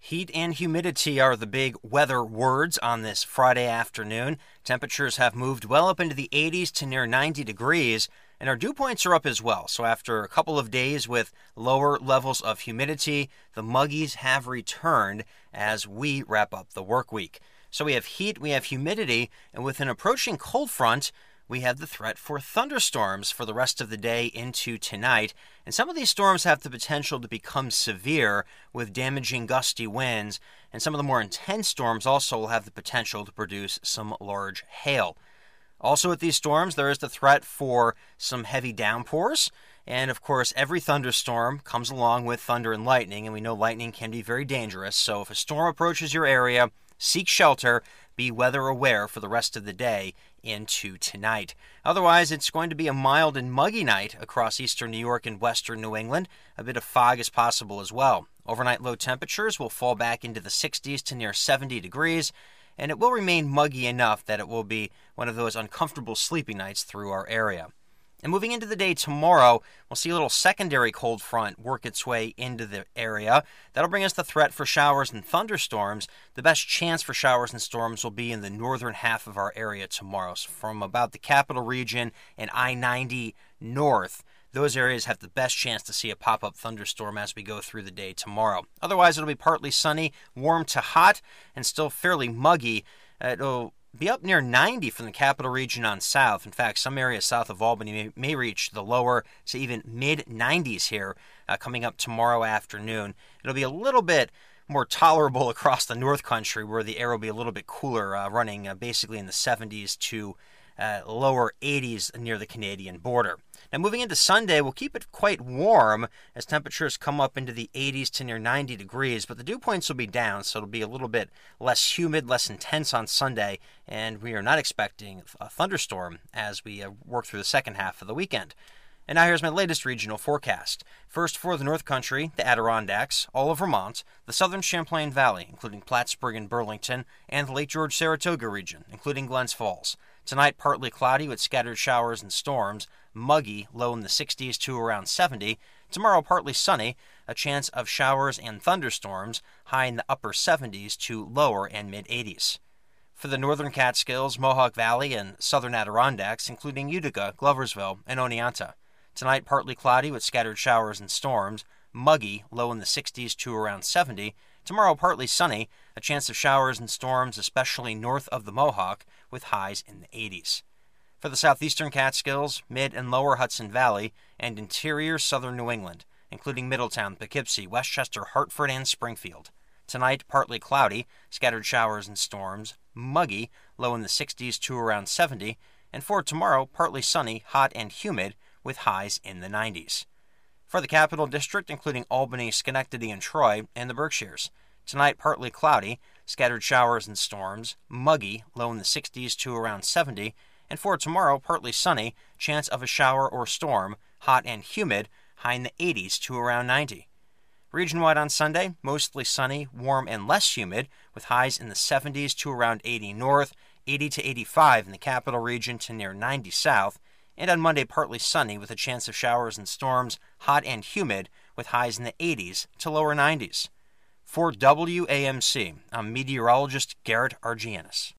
Heat and humidity are the big weather words on this Friday afternoon. Temperatures have moved well up into the 80s to near 90 degrees, and our dew points are up as well. So after a couple of days with lower levels of humidity, the muggies have returned as we wrap up the work week. So we have heat, we have humidity, and with an approaching cold front, we have the threat for thunderstorms for the rest of the day into tonight. And some of these storms have the potential to become severe with damaging gusty winds. And some of the more intense storms also will have the potential to produce some large hail. Also with these storms, there is the threat for some heavy downpours. And of course, every thunderstorm comes along with thunder and lightning. And we know lightning can be very dangerous. So if a storm approaches your area, seek shelter, be weather aware for the rest of the day into tonight. Otherwise, it's going to be a mild and muggy night across eastern New York and western New England. A bit of fog is possible as well. Overnight low temperatures will fall back into the 60s to near 70 degrees, and it will remain muggy enough that it will be one of those uncomfortable sleepy nights through our area. And moving into the day tomorrow, we'll see a little secondary cold front work its way into the area. That'll bring us the threat for showers and thunderstorms. The best chance for showers and storms will be in the northern half of our area tomorrow. So from about the capital region and I-90 north, those areas have the best chance to see a pop-up thunderstorm as we go through the day tomorrow. Otherwise, it'll be partly sunny, warm to hot, and still fairly muggy. It'll be up near 90 from the capital region on south. In fact, some areas south of Albany may reach the lower to even mid-90s here coming up tomorrow afternoon. It'll be a little bit more tolerable across the North Country where the air will be a little bit cooler, running basically in the 70s to lower 80s near the Canadian border. Now moving into Sunday, we'll keep it quite warm as temperatures come up into the 80s to near 90 degrees, but the dew points will be down, so it'll be a little bit less humid, less intense on Sunday, and we are not expecting a thunderstorm as we work through the second half of the weekend. And now here's my latest regional forecast. First for the North Country, the Adirondacks, all of Vermont, the southern Champlain Valley, including Plattsburgh and Burlington, and the Lake George-Saratoga region, including Glens Falls. Tonight, partly cloudy with scattered showers and storms, muggy, low in the 60s to around 70. Tomorrow, partly sunny, a chance of showers and thunderstorms, high in the upper 70s to lower and mid-80s. For the northern Catskills, Mohawk Valley, and southern Adirondacks, including Utica, Gloversville, and Oneonta. Tonight, partly cloudy with scattered showers and storms, muggy, low in the 60s to around 70. Tomorrow, partly sunny, a chance of showers and storms, especially north of the Mohawk, with highs in the 80s. For the southeastern Catskills, mid and lower Hudson Valley, and interior southern New England, including Middletown, Poughkeepsie, Westchester, Hartford, and Springfield. Tonight, partly cloudy, scattered showers and storms, muggy, low in the 60s to around 70. And for tomorrow, partly sunny, hot and humid, with highs in the 90s. For the Capital District, including Albany, Schenectady, and Troy, and the Berkshires. Tonight, partly cloudy, scattered showers and storms, muggy, low in the 60s to around 70. And for tomorrow, partly sunny, chance of a shower or storm, hot and humid, high in the 80s to around 90. Region-wide on Sunday, mostly sunny, warm, and less humid, with highs in the 70s to around 80 north, 80 to 85 in the Capital Region to near 90 south. And on Monday, partly sunny with a chance of showers and storms, hot and humid, with highs in the 80s to lower 90s. For WAMC, I'm meteorologist Garrett Argianis.